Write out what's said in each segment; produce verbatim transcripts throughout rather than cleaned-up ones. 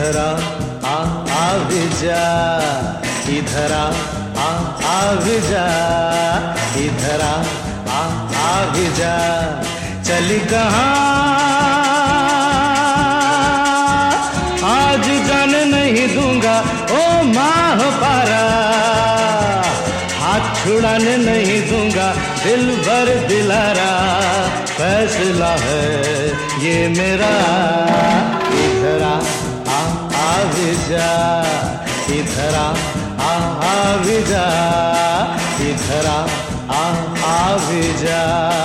इधर आ आ आ भी जा, इधर आ आ आ भी जा, इधर आ आ आ भी जा। चली कहाँ आज जाने नहीं दूंगा ओ माह पारा, हाथ छुड़ाने नहीं दूंगा दिल भर दिलारा। फैसला है ये मेरा, इधर आ आ आ भी जा, इधर आ आ आ भी जा, इधर आ आ आ भी जा।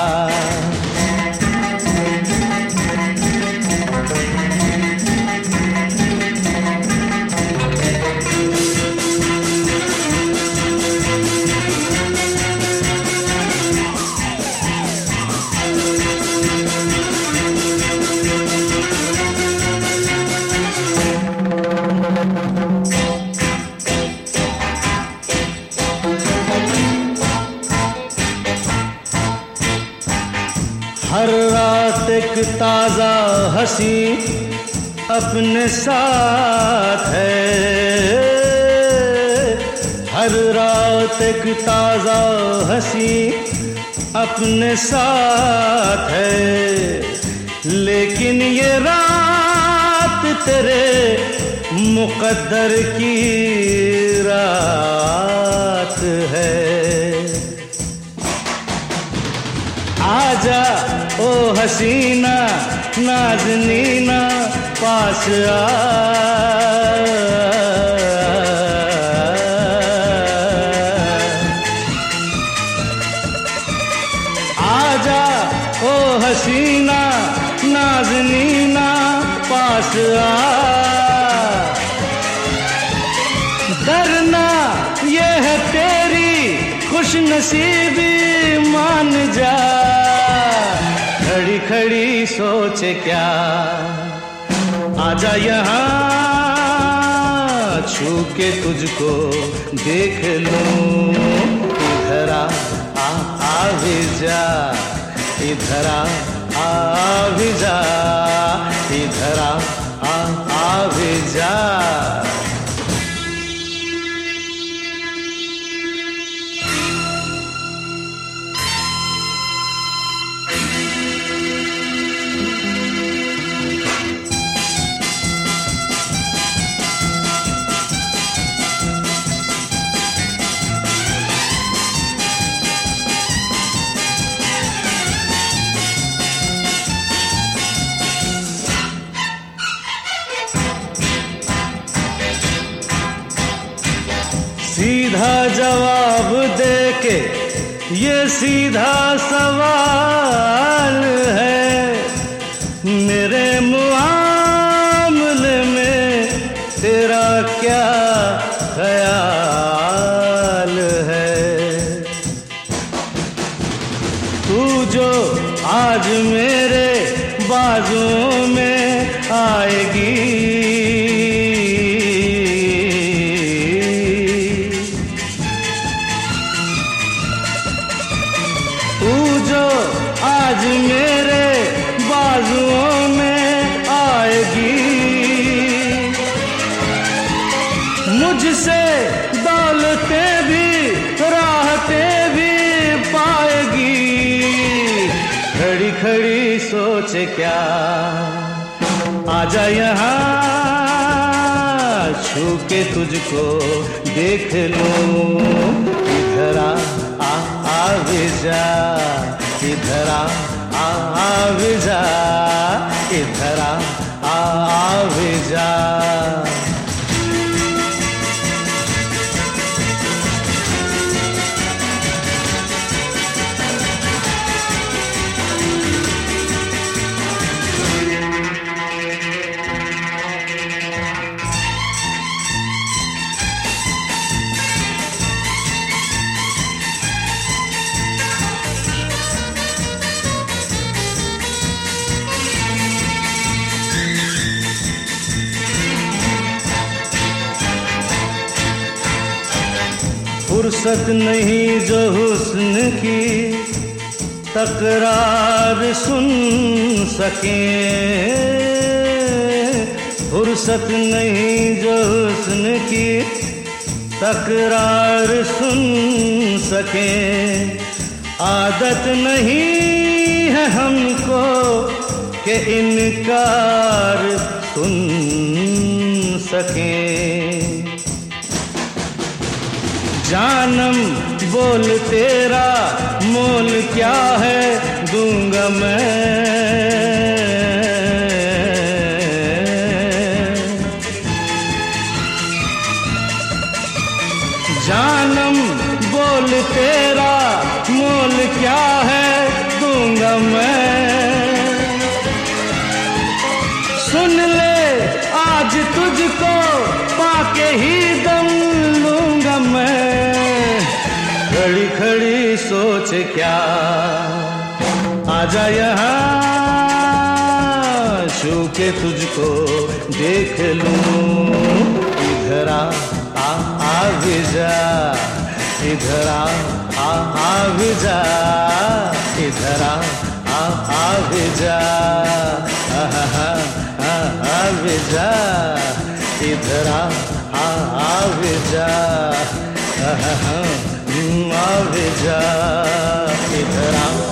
हर रात एक ताजा हंसी अपने साथ है, हर रात एक ताजा हंसी अपने साथ है। लेकिन ये रात तेरे मुकद्दर की रात है। आजा ओ हसीना नाज़नीना पास आ, आजा ओ हसीना नाज़नीना पास आ। डरना ये है तेरी खुशनसीबी मान जा, खड़ी खड़ी सोचे क्या आजा यहाँ छू के तुझको देख लूं। इधर आ आ आ भी जा, इधर आ आ भी जा, इधर आ आ आ भी जा। सीधा जवाब दे के ये सीधा सवाल है, मेरे मुआमले में तेरा क्या ख्याल है। तू जो आज मेरे बाजुओं में आएगी, आज मेरे बाजुओं में आएगी, मुझसे दौलतें भी राहतें भी पाएगी। खड़ी खड़ी सोचे क्या आजा यहाँ छू के तुझको देख लूं। इधर आ आ आ भी जा, इधर आ आ आ भी जा, इधर आ आ आ भी जा। फुर्सत नहीं जो हुस्न की तकरार सुन सके, फुर्सत नहीं जो हुस्न की तकरार सुन सके, आदत नहीं है हमको कि इनकार सुन सकें। जानम बोल तेरा मोल क्या है दूंगा मैं, जानम बोल तेरा मोल क्या है दूंगा मैं। सुन ले आज तुझको पाके ही दम लूंगा मैं। खड़ी खड़ी सोच क्या आजा यहाँ, छू के तुझको देख लूं। इधर आ आ आ भी जा, इधर आ आ आ भी जा, इधर आ आ आ भी जा, आ आ आ आ भी जा, इधर आ आ आ भी जा, आ आ आ भी जा, इधर आ